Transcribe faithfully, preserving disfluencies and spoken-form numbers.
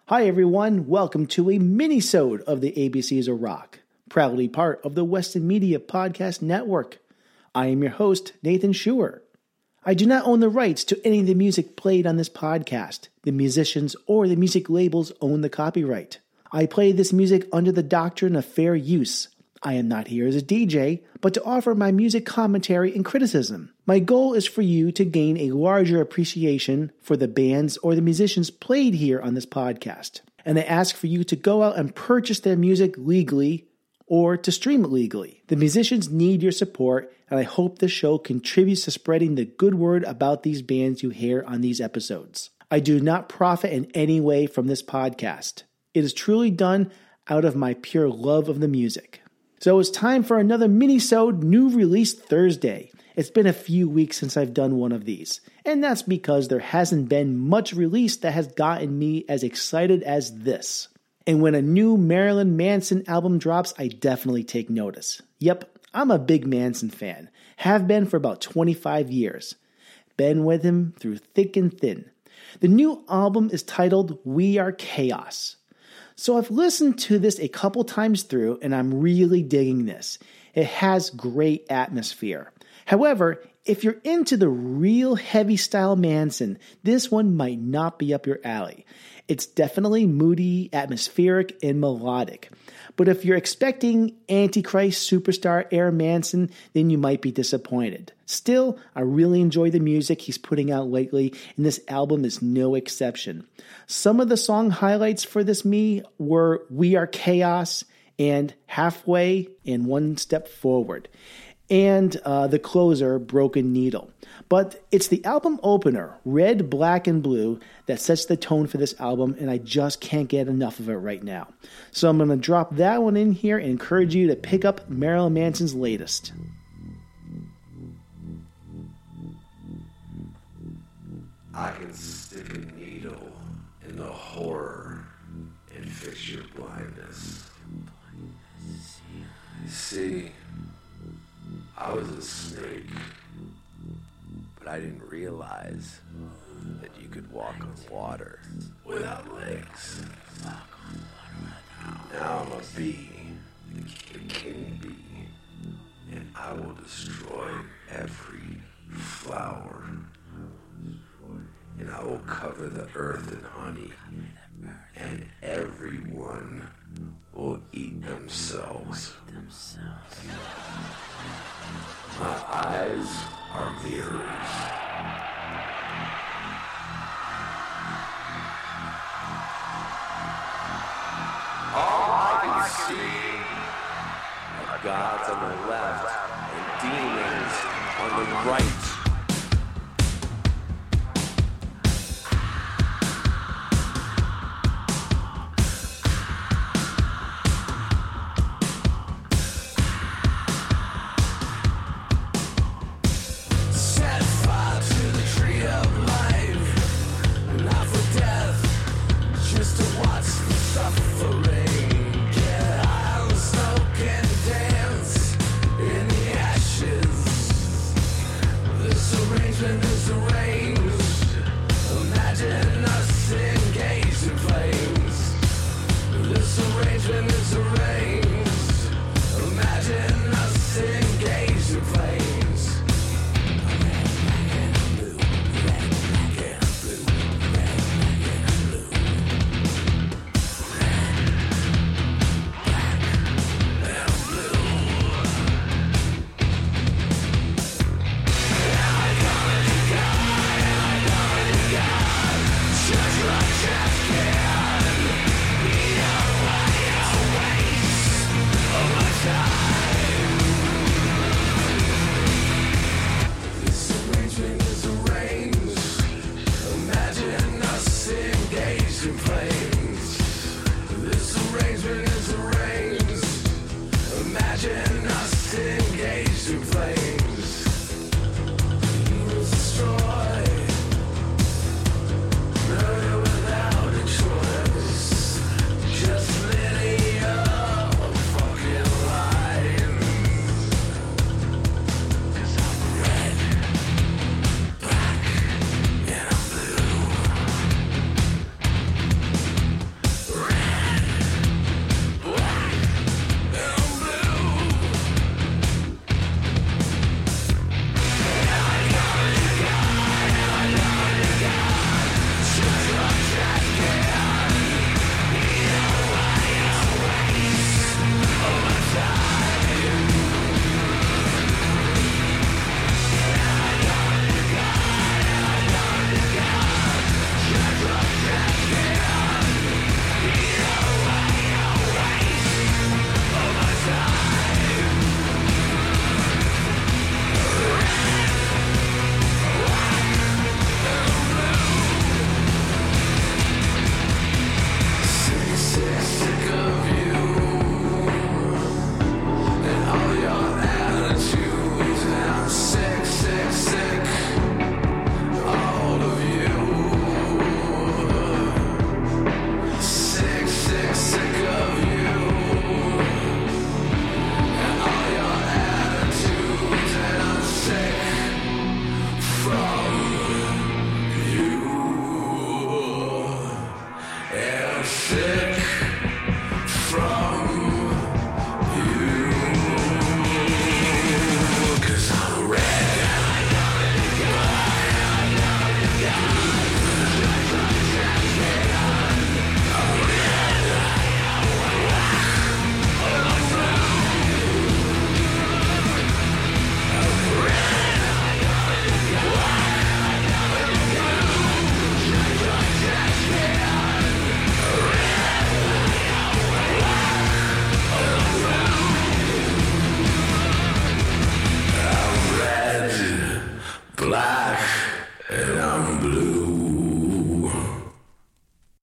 Hi everyone, welcome to a mini-sode of the A B Cs of Rock, proudly part of the Weston Media Podcast Network. I am your host, Nathan Schuer. I do not own the rights to any of the music played on this podcast. The musicians or the music labels own the copyright. I play this music under the doctrine of fair use. I am not here as a D J, but to offer my music commentary and criticism. My goal is for you to gain a larger appreciation for the bands or the musicians played here on this podcast. And I ask for you to go out and purchase their music legally or to stream it legally. The musicians need your support, and I hope this show contributes to spreading the good word about these bands you hear on these episodes. I do not profit in any way from this podcast. It is truly done out of my pure love of the music. So it's time for another mini-sode, new release Thursday. It's been a few weeks since I've done one of these, and that's because there hasn't been much release that has gotten me as excited as this. And when a new Marilyn Manson album drops, I definitely take notice. Yep, I'm a big Manson fan. Have been for about twenty-five years. Been with him through thick and thin. The new album is titled We Are Chaos. So I've listened to this a couple times through, and I'm really digging this. It has great atmosphere. However, if you're into the real heavy style Manson, this one might not be up your alley. It's definitely moody, atmospheric, and melodic. But if you're expecting Antichrist superstar Air Manson, then you might be disappointed. Still, I really enjoy the music he's putting out lately, and this album is no exception. Some of the song highlights for this me were We Are Chaos and Halfway and One Step Forward, and uh, the closer, Broken Needle. But it's the album opener, Red, Black, and Blue, that sets the tone for this album, and I just can't get enough of it right now. So I'm going to drop that one in here and encourage you to pick up Marilyn Manson's latest. I can stick a needle in the horror and fix your blindness. See, I was a snake, but I didn't realize that you could walk on water without legs. Now I'm a bee, the king bee, and I will destroy every flower. And I will cover the earth in honey, and everyone will eat themselves. My eyes are mirrors. All I can see are gods on the left and demons on the right. sick.